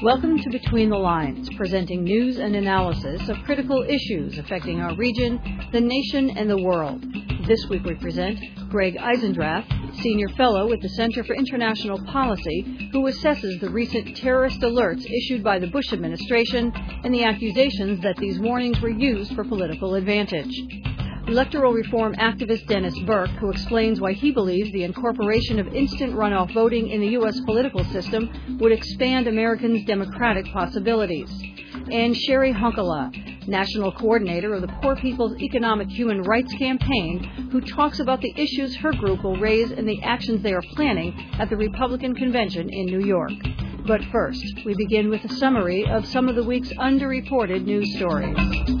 Welcome to Between the Lines, presenting news and analysis of critical issues affecting our region, the nation, and the world. This week we present Greg Eisendrath, Senior Fellow at the Center for International Policy, who assesses the recent terrorist alerts issued by the Bush administration and the accusations that these warnings were used for political advantage. Electoral reform activist Dennis Burke, who explains why he believes the incorporation of instant runoff voting in the U.S. political system would expand Americans' democratic possibilities. And Sherry Honkala, National Coordinator of the Poor People's Economic Human Rights Campaign, who talks about the issues her group will raise and the actions they are planning at the Republican Convention in New York. But first, we begin with a summary of some of the week's underreported news stories.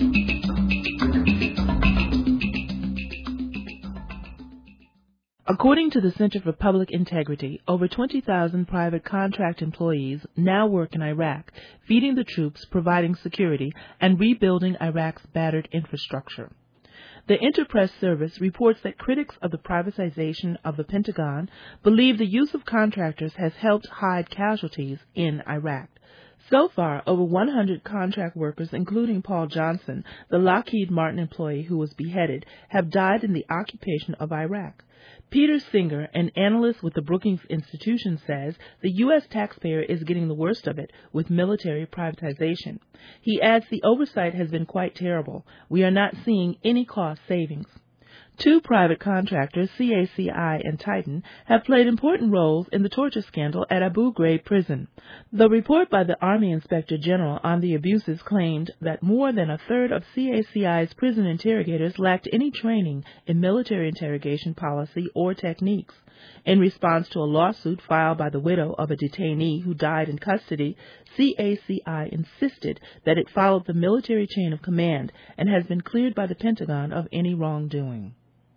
According to the Center for Public Integrity, over 20,000 private contract employees now work in Iraq, feeding the troops, providing security, and rebuilding Iraq's battered infrastructure. The Interpress Service reports that critics of the privatization of the Pentagon believe the use of contractors has helped hide casualties in Iraq. So far, over 100 contract workers, including Paul Johnson, the Lockheed Martin employee who was beheaded, have died in the occupation of Iraq. Peter Singer, an analyst with the Brookings Institution, says the U.S. taxpayer is getting the worst of it with military privatization. He adds the oversight has been quite terrible. We are not seeing any cost savings. Two private contractors, CACI and Titan, have played important roles in the torture scandal at Abu Ghraib prison. The report by the Army Inspector General on the abuses claimed that more than a third of CACI's prison interrogators lacked any training in military interrogation policy or techniques. In response to a lawsuit filed by the widow of a detainee who died in custody, CACI insisted that it followed the military chain of command and has been cleared by the Pentagon of any wrongdoing.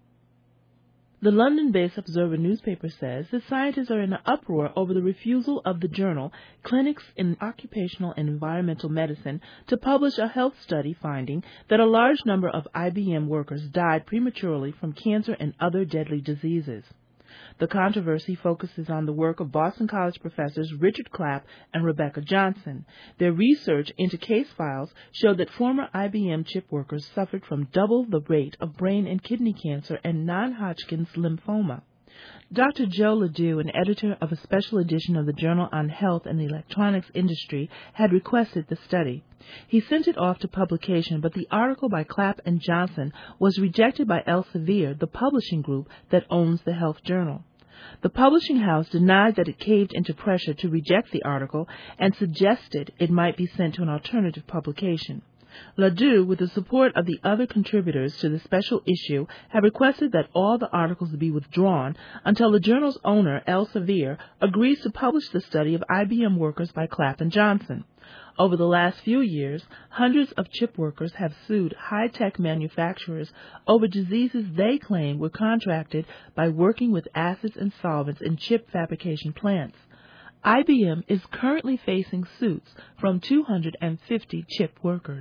The London-based Observer newspaper says that scientists are in an uproar over the refusal of the journal Clinics in Occupational and Environmental Medicine to publish a health study finding that a large number of IBM workers died prematurely from cancer and other deadly diseases. The controversy focuses on the work of Boston College professors Richard Clapp and Rebecca Johnson. Their research into case files showed that former IBM chip workers suffered from double the rate of brain and kidney cancer and non-Hodgkin's lymphoma. Dr. Joe Ledoux, an editor of a special edition of the Journal on Health and the Electronics Industry, had requested the study. He sent it off to publication, but the article by Clapp and Johnson was rejected by Elsevier, the publishing group that owns the health journal. The publishing house denied that it caved into pressure to reject the article and suggested it might be sent to an alternative publication. Ledoux, with the support of the other contributors to the special issue, have requested that all the articles be withdrawn until the journal's owner, Elsevier, agrees to publish the study of IBM workers by Clapp and Johnson. Over the last few years, hundreds of chip workers have sued high-tech manufacturers over diseases they claim were contracted by working with acids and solvents in chip fabrication plants. IBM is currently facing suits from 250 chip workers.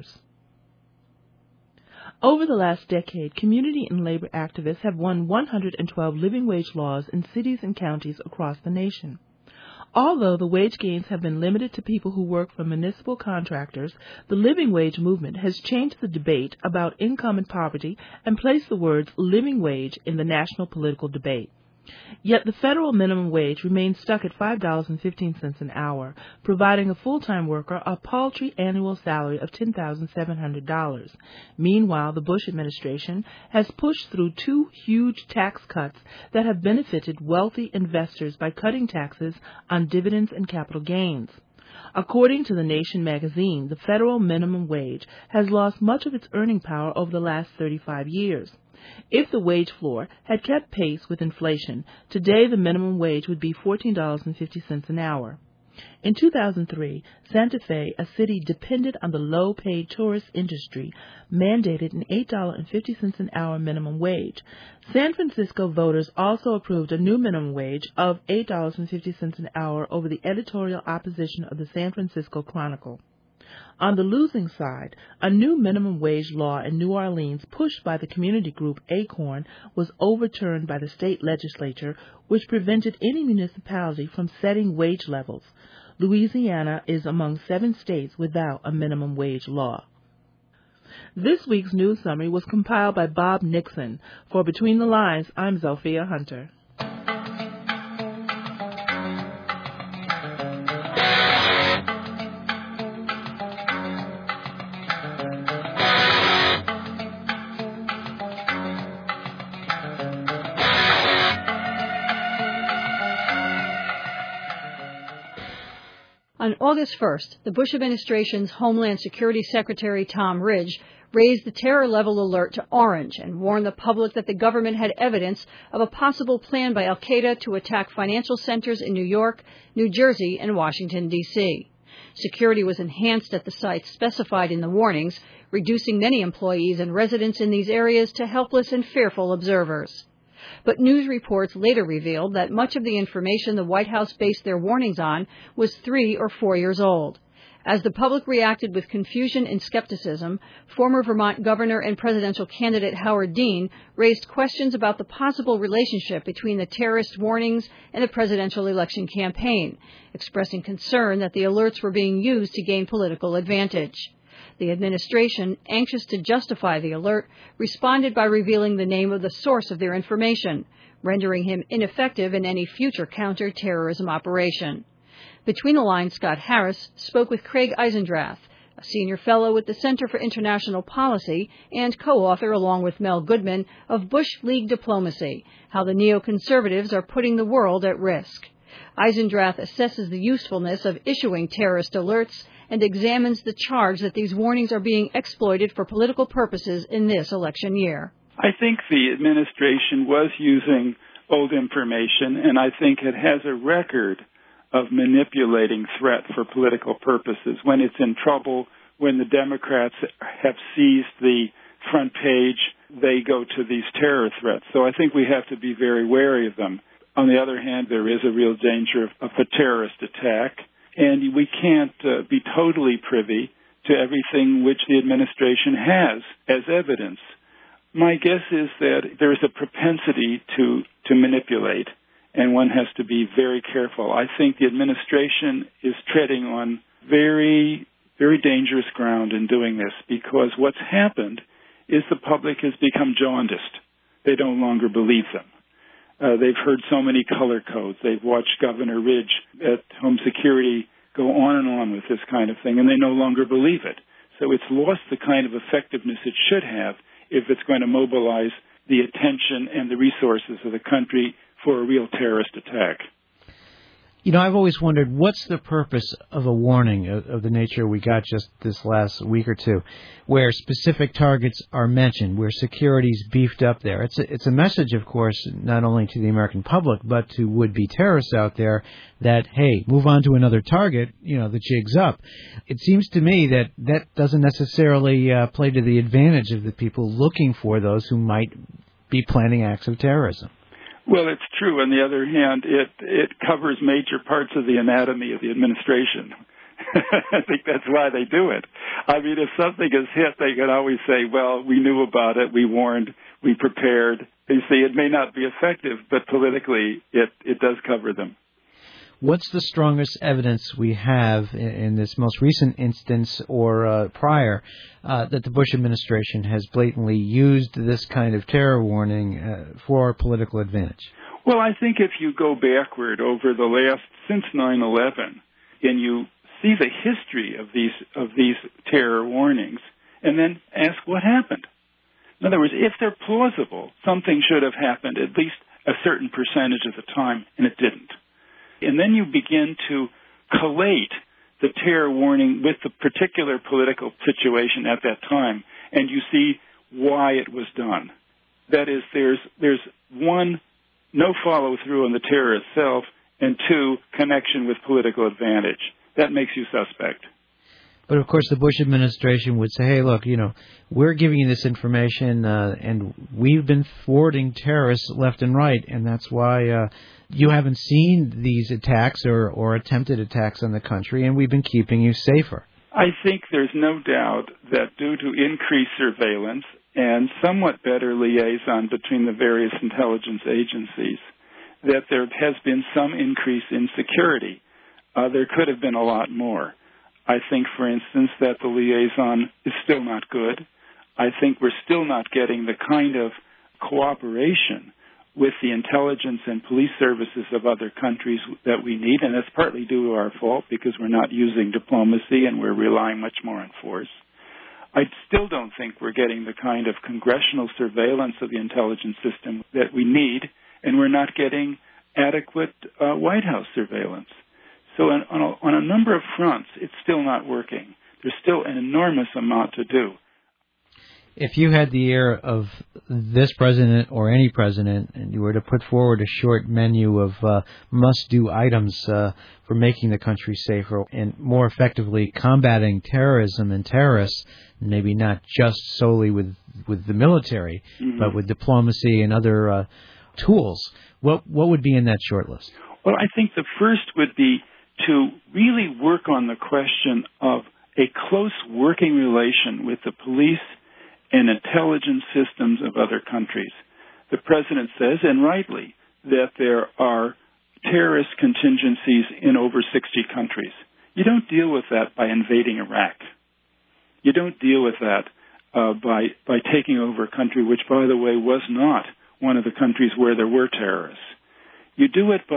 Over the last decade, community and labor activists have won 112 living wage laws in cities and counties across the nation. Although the wage gains have been limited to people who work for municipal contractors, the living wage movement has changed the debate about income and poverty and placed the words living wage in the national political debate. Yet the federal minimum wage remains stuck at $5.15 an hour, providing a full-time worker a paltry annual salary of $10,700. Meanwhile, the Bush administration has pushed through two huge tax cuts that have benefited wealthy investors by cutting taxes on dividends and capital gains. According to The Nation magazine, the federal minimum wage has lost much of its earning power over the last 35 years. If the wage floor had kept pace with inflation, today the minimum wage would be $14.50 an hour. In 2003, Santa Fe, a city dependent on the low-paid tourist industry, mandated an $8.50 an hour minimum wage. San Francisco voters also approved a new minimum wage of $8.50 an hour over the editorial opposition of the San Francisco Chronicle. On the losing side, a new minimum wage law in New Orleans pushed by the community group Acorn was overturned by the state legislature, which prevented any municipality from setting wage levels. Louisiana is among 7 states without a minimum wage law. This week's news summary was compiled by Bob Nixon. For Between the Lines, I'm Zofia Hunter. On August 1st, the Bush administration's Homeland Security Secretary Tom Ridge raised the terror level alert to orange and warned the public that the government had evidence of a possible plan by al-Qaeda to attack financial centers in New York, New Jersey, and Washington, D.C. Security was enhanced at the sites specified in the warnings, reducing many employees and residents in these areas to helpless and fearful observers. But news reports later revealed that much of the information the White House based their warnings on was 3 or 4 years old. As the public reacted with confusion and skepticism, former Vermont governor and presidential candidate Howard Dean raised questions about the possible relationship between the terrorist warnings and the presidential election campaign, expressing concern that the alerts were being used to gain political advantage. The administration, anxious to justify the alert, responded by revealing the name of the source of their information, rendering him ineffective in any future counter-terrorism operation. Between the Lines, Scott Harris spoke with Craig Eisendrath, a senior fellow with the Center for International Policy and co-author, along with Mel Goodman, of Bush League Diplomacy, How the Neoconservatives Are Putting the World at Risk. Eisendrath assesses the usefulness of issuing terrorist alerts and examines the charge that these warnings are being exploited for political purposes in this election year. I think the administration was using old information, and I think it has a record of manipulating threat for political purposes. When it's in trouble, when the Democrats have seized the front page, they go to these terror threats. So I think we have to be very wary of them. On the other hand, there is a real danger of a terrorist attack, and we can't be totally privy to everything which the administration has as evidence. My guess is that there is a propensity to manipulate, and one has to be very careful. I think the administration is treading on very, very dangerous ground in doing this, because what's happened is the public has become jaundiced. They no longer believe them. They've heard so many color codes. They've watched Governor Ridge at Home Security go on and on with this kind of thing, and they no longer believe it. So it's lost the kind of effectiveness it should have if it's going to mobilize the attention and the resources of the country for a real terrorist attack. You know, I've always wondered, what's the purpose of a warning of the nature we got just this last week or two, where specific targets are mentioned, where security's beefed up there? It's a message, of course, not only to the American public, but to would-be terrorists out there that, hey, move on to another target, you know, the jig's up. It seems to me that that doesn't necessarily play to the advantage of the people looking for those who might be planning acts of terrorism. Well, it's true. On the other hand, it covers major parts of the anatomy of the administration. I think that's why they do it. I mean, if something is hit, they can always say, well, we knew about it, we warned, we prepared. You see, it may not be effective, but politically it does cover them. What's the strongest evidence we have in this most recent instance or prior that the Bush administration has blatantly used this kind of terror warning for political advantage? Well, I think if you go backward over the last, since 9/11, and you see the history of these terror warnings, and then ask what happened. In other words, if they're plausible, something should have happened at least a certain percentage of the time, and it didn't. And then you begin to collate the terror warning with the particular political situation at that time, and you see why it was done. That is, there's one, no follow-through on the terror itself, and two, connection with political advantage. That makes you suspect. But, of course, the Bush administration would say, hey, look, you know, we're giving you this information, and we've been thwarting terrorists left and right, and that's why you haven't seen these attacks or attempted attacks on the country, and we've been keeping you safer. I think there's no doubt that due to increased surveillance and somewhat better liaison between the various intelligence agencies, that there has been some increase in security There could have been a lot more. I think, for instance, that the liaison is still not good. I think we're still not getting the kind of cooperation with the intelligence and police services of other countries that we need, and that's partly due to our fault because we're not using diplomacy and we're relying much more on force. I still don't think we're getting the kind of congressional surveillance of the intelligence system that we need, and we're not getting adequate White House surveillance. So on a number of fronts, it's still not working. There's still an enormous amount to do. If you had the ear of this president or any president, and you were to put forward a short menu of must-do items for making the country safer and more effectively combating terrorism and terrorists, maybe not just solely with the military, but with diplomacy and other tools, what would be in that short list? Well, I think the first would be to really work on the question of a close working relation with the police and intelligence systems of other countries. The president says, and rightly, that there are terrorist contingencies in over 60 countries. You don't deal with that by invading Iraq. You don't deal with that by taking over a country, which, by the way, was not one of the countries where there were terrorists. You do it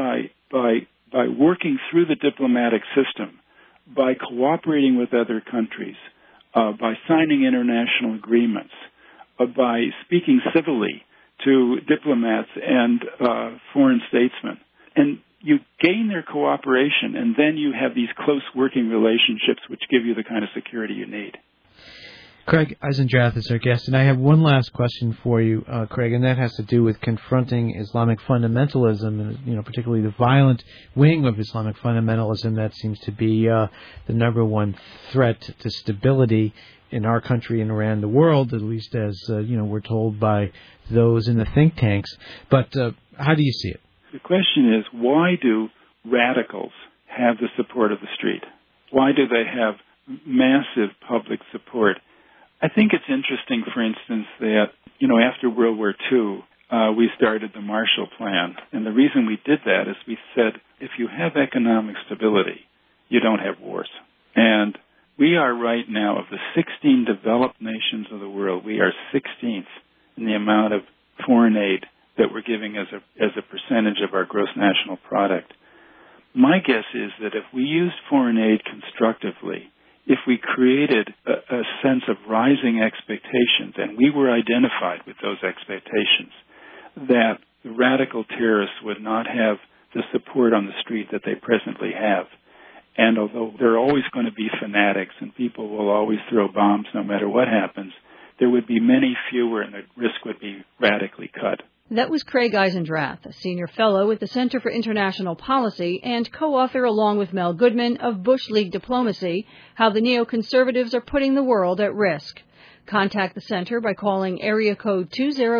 by working through the diplomatic system, by cooperating with other countries, by signing international agreements, by speaking civilly to diplomats and foreign statesmen. And you gain their cooperation, and then you have these close working relationships which give you the kind of security you need. Craig Eisendrath is our guest, and I have one last question for you, Craig, and that has to do with confronting Islamic fundamentalism, and particularly the violent wing of Islamic fundamentalism that seems to be the number one threat to stability in our country and around the world, at least as we're told by those in the think tanks. But how do you see it? The question is, why do radicals have the support of the street? Why do they have massive public support? I think it's interesting, for instance, that, after World War II, we started the Marshall Plan. And the reason we did that is we said, if you have economic stability, you don't have wars. And we are right now, of the 16 developed nations of the world, we are 16th in the amount of foreign aid that we're giving as a percentage of our gross national product. My guess is that if we used foreign aid constructively, if we created a sense of rising expectations, and we were identified with those expectations, that the radical terrorists would not have the support on the street that they presently have. And although there are always going to be fanatics and people will always throw bombs no matter what happens, there would be many fewer and the risk would be radically cut. That was Craig Eisendrath, a senior fellow at the Center for International Policy and co-author along with Mel Goodman of Bush League Diplomacy, How the Neoconservatives Are Putting the World at Risk. Contact the center by calling area code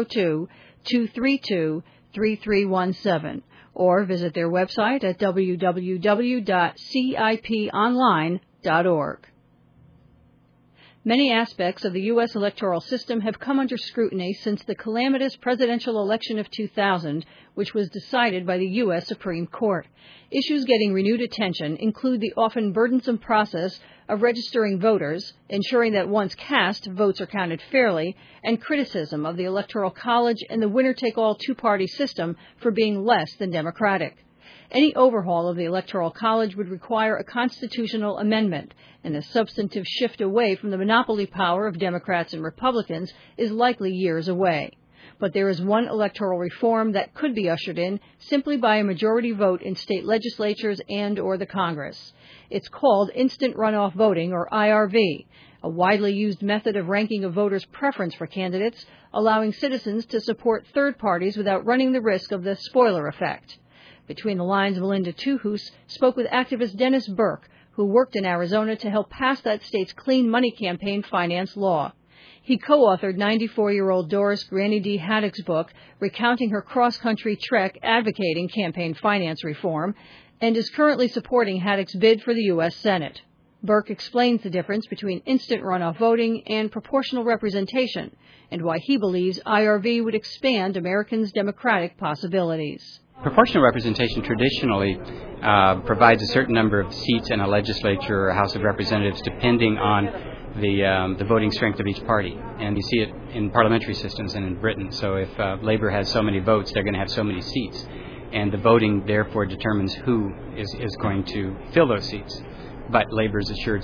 202-232-3317 or visit their website at www.ciponline.org. Many aspects of the U.S. electoral system have come under scrutiny since the calamitous presidential election of 2000, which was decided by the U.S. Supreme Court. Issues getting renewed attention include the often burdensome process of registering voters, ensuring that once cast, votes are counted fairly, and criticism of the Electoral College and the winner-take-all two-party system for being less than democratic. Any overhaul of the Electoral College would require a constitutional amendment, and a substantive shift away from the monopoly power of Democrats and Republicans is likely years away. But there is one electoral reform that could be ushered in simply by a majority vote in state legislatures and/or the Congress. It's called instant runoff voting, or IRV, a widely used method of ranking a voter's preference for candidates, allowing citizens to support third parties without running the risk of the spoiler effect. Between the Lines, Melinda Tuhus spoke with activist Dennis Burke, who worked in Arizona to help pass that state's clean money campaign finance law. He co-authored 94-year-old Doris Granny D. Haddock's book, recounting her cross-country trek advocating campaign finance reform, and is currently supporting Haddock's bid for the U.S. Senate. Burke explains the difference between instant runoff voting and proportional representation, and why he believes IRV would expand Americans' democratic possibilities. Proportional representation traditionally provides a certain number of seats in a legislature or a House of Representatives depending on the voting strength of each party. And you see it in parliamentary systems and in Britain. So if Labour has so many votes, they're going to have so many seats. And the voting, therefore, determines who is going to fill those seats. But Labour is assured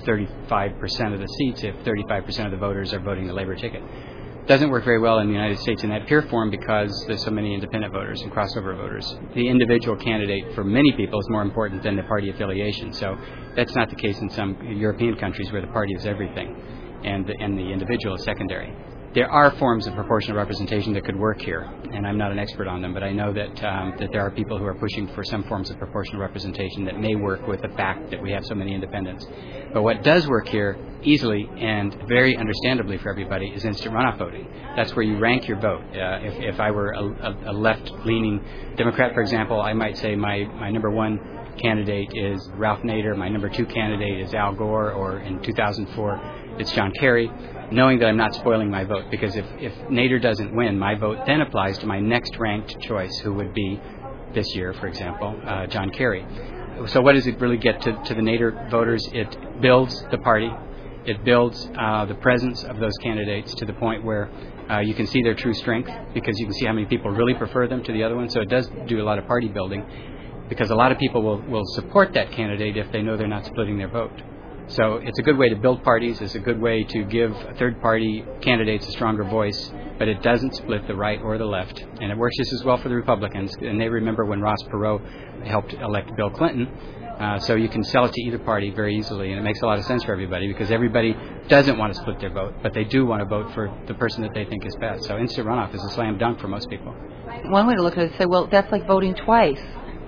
35% of the seats if 35% of the voters are voting the Labour ticket. Doesn't work very well in the United States in that pure form because there's so many independent voters and crossover voters. The individual candidate for many people is more important than the party affiliation. So that's not the case in some European countries where the party is everything and the individual is secondary. There are forms of proportional representation that could work here, and I'm not an expert on them, but I know that there are people who are pushing for some forms of proportional representation that may work with the fact that we have so many independents. But what does work here easily and very understandably for everybody is instant runoff voting. That's where you rank your vote. If I were a left-leaning Democrat, for example, I might say my number one candidate is Ralph Nader, my number two candidate is Al Gore, or in 2004 it's John Kerry, knowing that I'm not spoiling my vote, because if Nader doesn't win, my vote then applies to my next ranked choice, who would be, this year, for example, John Kerry. So what does it really get to the Nader voters? It builds the party. It builds the presence of those candidates to the point where you can see their true strength, because you can see how many people really prefer them to the other one. So it does do a lot of party building, because a lot of people will support that candidate if they know they're not splitting their vote. So it's a good way to build parties. It's a good way to give third-party candidates a stronger voice, but it doesn't split the right or the left. And it works just as well for the Republicans. And they remember when Ross Perot helped elect Bill Clinton. So you can sell it to either party very easily, and it makes a lot of sense for everybody, because everybody doesn't want to split their vote, but they do want to vote for the person that they think is best. So instant runoff is a slam dunk for most people. One way to look at it is say, well, that's like voting twice.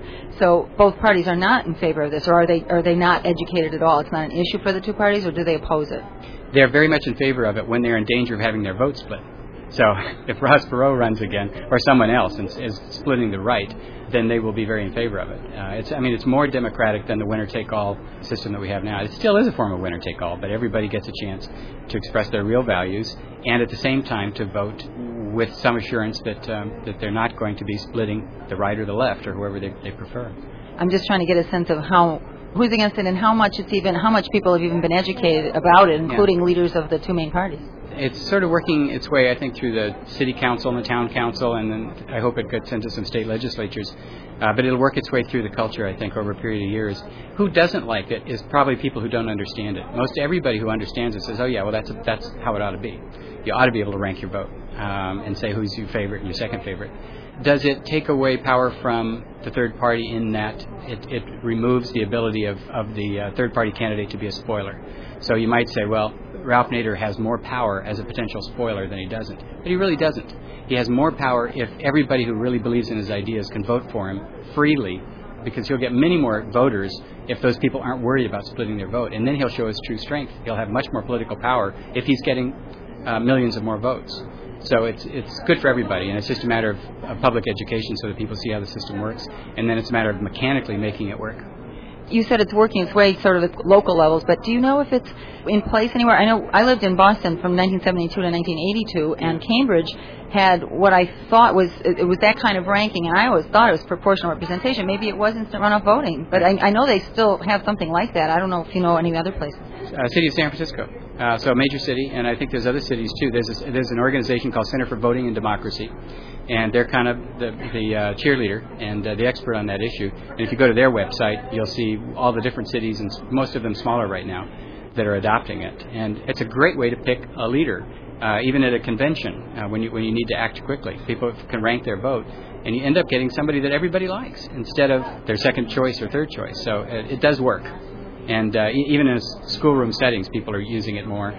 So both parties are not in favor of this, or are they not educated at all? It's not an issue for the two parties, or do they oppose it? They're very much in favor of it when they're in danger of having their vote split. So if Ross Perot runs again, or someone else is splitting the right, then they will be very in favor of it. It's more democratic than the winner-take-all system that we have now. It still is a form of winner-take-all, but everybody gets a chance to express their real values, and at the same time to vote with some assurance that they're not going to be splitting the right or the left, or whoever they prefer. I'm just trying to get a sense of who's against it and how much people have even been educated about it, including leaders of the two main parties. It's sort of working its way, I think, through the city council and the town council, and then I hope it gets into some state legislatures. But it'll work its way through the culture, I think, over a period of years. Who doesn't like it is probably people who don't understand it. Most everybody who understands it says, oh, yeah, well, that's how it ought to be. You ought to be able to rank your vote and say who's your favorite and your second favorite. Does it take away power from the third party in that it removes the ability of the third party candidate to be a spoiler? So you might say, well, Ralph Nader has more power as a potential spoiler than he doesn't. But he really doesn't. He has more power if everybody who really believes in his ideas can vote for him freely, because he'll get many more voters if those people aren't worried about splitting their vote. And then he'll show his true strength. He'll have much more political power if he's getting millions of more votes. So it's good for everybody, and it's just a matter of public education so that people see how the system works, and then it's a matter of mechanically making it work. You said it's working its way sort of at local levels, but do you know if it's in place anywhere? I know I lived in Boston from 1972 to 1982, and Cambridge had what I thought was that kind of ranking, and I always thought it was proportional representation. Maybe it was instant runoff voting, but I know they still have something like that. I don't know if you know any other places. City of San Francisco, so a major city, and I think there's other cities too. There's an organization called Center for Voting and Democracy, and they're kind of the cheerleader and the expert on that issue. And if you go to their website, you'll see all the different cities, and most of them smaller right now, that are adopting it. And it's a great way to pick a leader, even at a convention when you need to act quickly. People can rank their vote, and you end up getting somebody that everybody likes instead of their second choice or third choice. So it does work. And even in schoolroom settings, people are using it more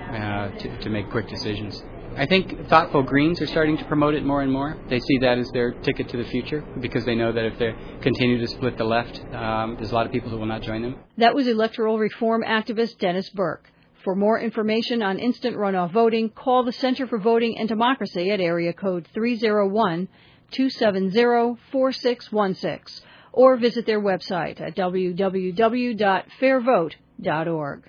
to make quick decisions. I think thoughtful Greens are starting to promote it more and more. They see that as their ticket to the future, because they know that if they continue to split the left, there's a lot of people who will not join them. That was electoral reform activist Dennis Burke. For more information on instant runoff voting, call the Center for Voting and Democracy at area code 301-270-4616. Or visit their website at www.fairvote.org.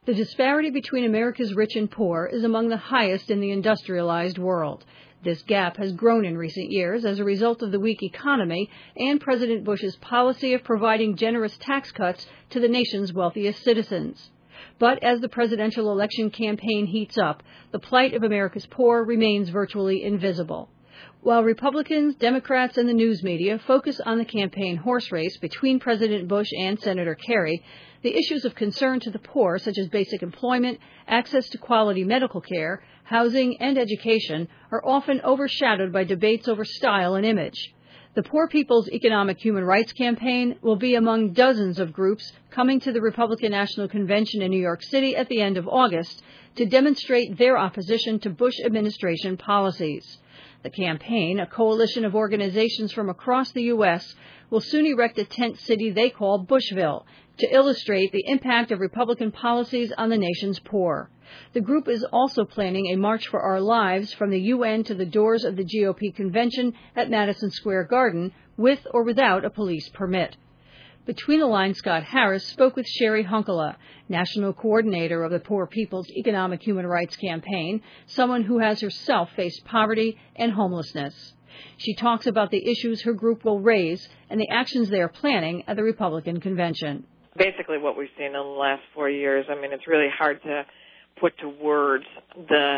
The disparity between America's rich and poor is among the highest in the industrialized world. This gap has grown in recent years as a result of the weak economy and President Bush's policy of providing generous tax cuts to the nation's wealthiest citizens. But as the presidential election campaign heats up, the plight of America's poor remains virtually invisible. While Republicans, Democrats, and the news media focus on the campaign horse race between President Bush and Senator Kerry, the issues of concern to the poor, such as basic employment, access to quality medical care, housing, and education, are often overshadowed by debates over style and image. The Poor People's Economic Human Rights Campaign will be among dozens of groups coming to the Republican National Convention in New York City at the end of August to demonstrate their opposition to Bush administration policies. The campaign, a coalition of organizations from across the U.S., will soon erect a tent city they call Bushville to illustrate the impact of Republican policies on the nation's poor. The group is also planning a March for Our Lives from the UN to the doors of the GOP convention at Madison Square Garden, with or without a police permit. Between the Lines, Scott Harris spoke with Sherry Hunkela, national coordinator of the Poor People's Economic Human Rights Campaign, someone who has herself faced poverty and homelessness. She talks about the issues her group will raise and the actions they are planning at the Republican convention. Basically what we've seen in the last 4 years, it's really hard to put to words the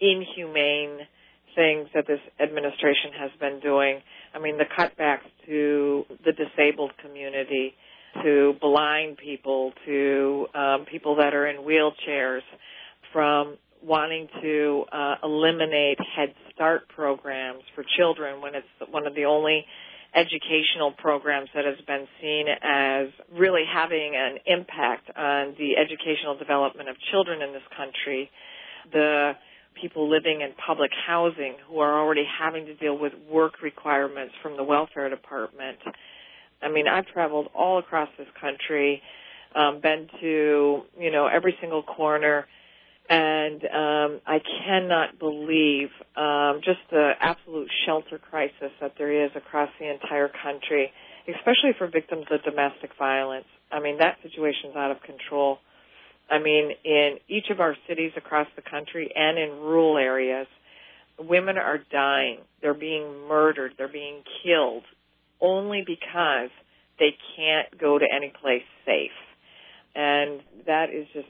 inhumane things that this administration has been doing. The cutbacks to the disabled community, to blind people, to people that are in wheelchairs, from wanting to eliminate Head Start programs for children when it's one of the only educational programs that has been seen as really having an impact on the educational development of children in this country. The people living in public housing who are already having to deal with work requirements from the welfare department. I've traveled all across this country, been to, every single corner, and I cannot believe just the absolute shelter crisis that there is across the entire country, especially for victims of domestic violence. That situation's out of control. In each of our cities across the country and in rural areas, women are dying. They're being murdered. They're being killed only because they can't go to any place safe. And that is just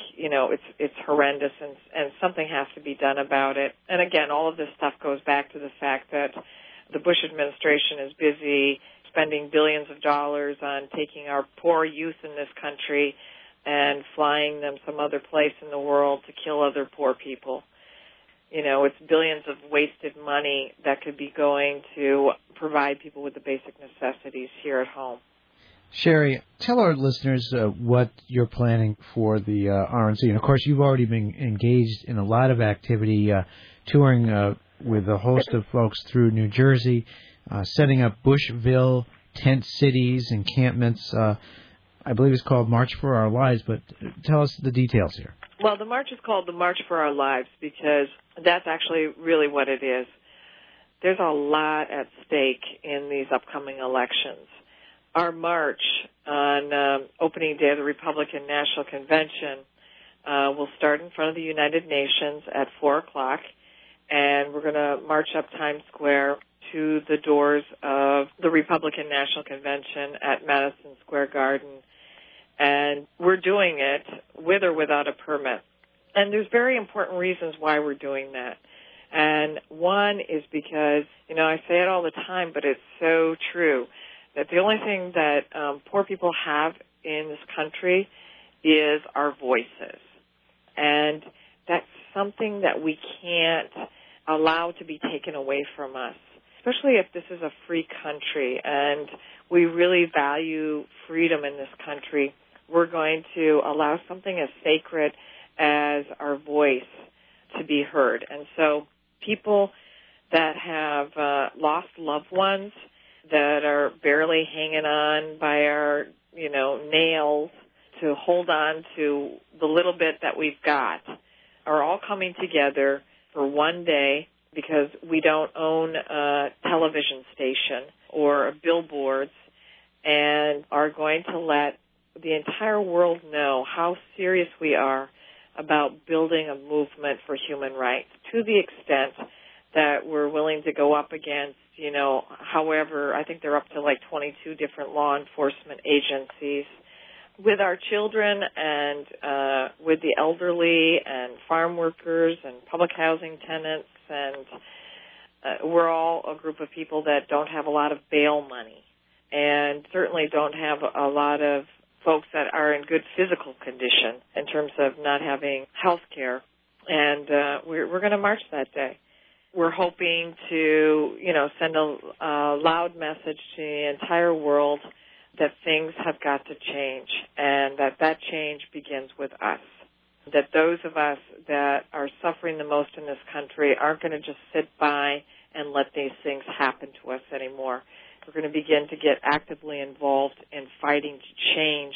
it's horrendous, and something has to be done about it. And again, all of this stuff goes back to the fact that the Bush administration is busy spending billions of dollars on taking our poor youth in this country and flying them some other place in the world to kill other poor people. It's billions of wasted money that could be going to provide people with the basic necessities here at home. Sherry, tell our listeners what you're planning for the RNC. And, of course, you've already been engaged in a lot of activity, touring with a host of folks through New Jersey, setting up Bushville, tent cities, encampments. I believe it's called March for Our Lives, but tell us the details here. Well, the march is called the March for Our Lives because that's actually really what it is. There's a lot at stake in these upcoming elections. Our march on opening day of the Republican National Convention will start in front of the United Nations at 4 o'clock, and we're going to march up Times Square to the doors of the Republican National Convention at Madison Square Garden. And we're doing it with or without a permit. And there's very important reasons why we're doing that. And one is because, I say it all the time, but it's so true, that the only thing that poor people have in this country is our voices. And that's something that we can't allow to be taken away from us, especially if this is a free country and we really value freedom in this country. We're going to allow something as sacred as our voice to be heard. And so people that have lost loved ones, that are barely hanging on by our, nails to hold on to the little bit that we've got, are all coming together for one day because we don't own a television station or billboards, and are going to let the entire world know how serious we are about building a movement for human rights, to the extent that we're willing to go up against, however, I think they're up to like 22 different law enforcement agencies, with our children and with the elderly and farm workers and public housing tenants. And we're all a group of people that don't have a lot of bail money and certainly don't have a lot of folks that are in good physical condition in terms of not having health care. And we're going to march that day. We're hoping to, send a loud message to the entire world that things have got to change and that change begins with us. That those of us that are suffering the most in this country aren't going to just sit by and let these things happen to us anymore. We're going to begin to get actively involved in fighting to change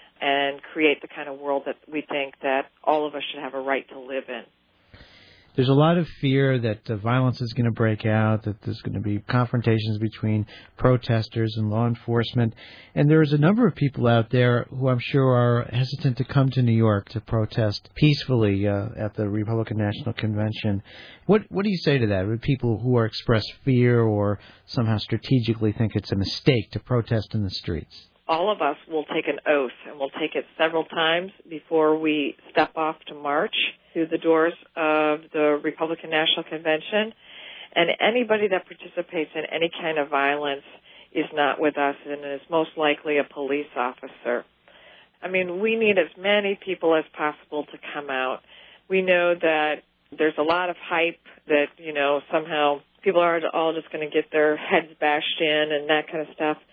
and create the kind of world that we think that all of us should have a right to live in. There's a lot of fear that violence is going to break out, that there's going to be confrontations between protesters and law enforcement. And there's a number of people out there who I'm sure are hesitant to come to New York to protest peacefully at the Republican National Convention. What do you say to that? With people who are express fear or somehow strategically think it's a mistake to protest in the streets? All of us will take an oath, and we'll take it several times before we step off to march through the doors of the Republican National Convention. And anybody that participates in any kind of violence is not with us and is most likely a police officer. I mean, we need as many people as possible to come out. We know that there's a lot of hype that, somehow people are all just going to get their heads bashed in and that kind of stuff.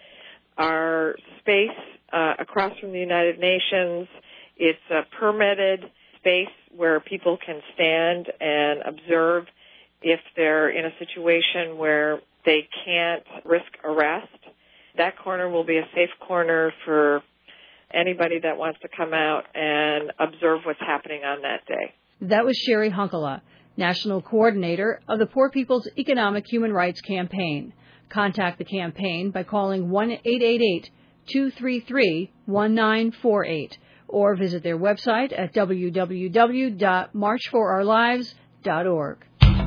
Our space across from the United Nations, it's a permitted space where people can stand and observe if they're in a situation where they can't risk arrest. That corner will be a safe corner for anybody that wants to come out and observe what's happening on that day. That was Sherry Hunkala, National Coordinator of the Poor People's Economic Human Rights Campaign. Contact the campaign by calling 1-888-233-1948 or visit their website at www.marchforourlives.org.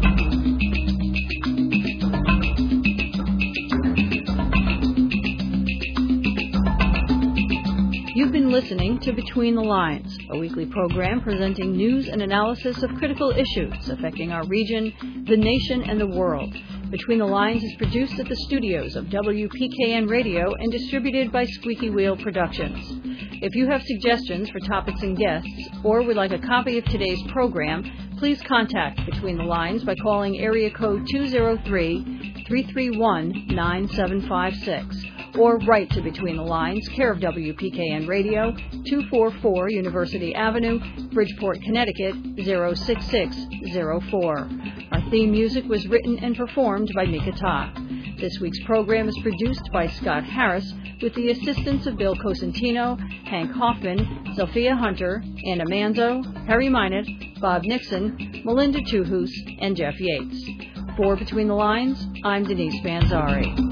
You've been listening to Between the Lines, a weekly program presenting news and analysis of critical issues affecting our region, the nation, and the world. Between the Lines is produced at the studios of WPKN Radio and distributed by Squeaky Wheel Productions. If you have suggestions for topics and guests, or would like a copy of today's program, please contact Between the Lines by calling area code 203-331-9756. Or write to Between the Lines, care of WPKN Radio, 244 University Avenue, Bridgeport, Connecticut, 06604. Our theme music was written and performed by Mika Ta. This week's program is produced by Scott Harris with the assistance of Bill Cosentino, Hank Hoffman, Sophia Hunter, Anna Manzo, Harry Minot, Bob Nixon, Melinda Tuhus, and Jeff Yates. For Between the Lines, I'm Denise Manzari.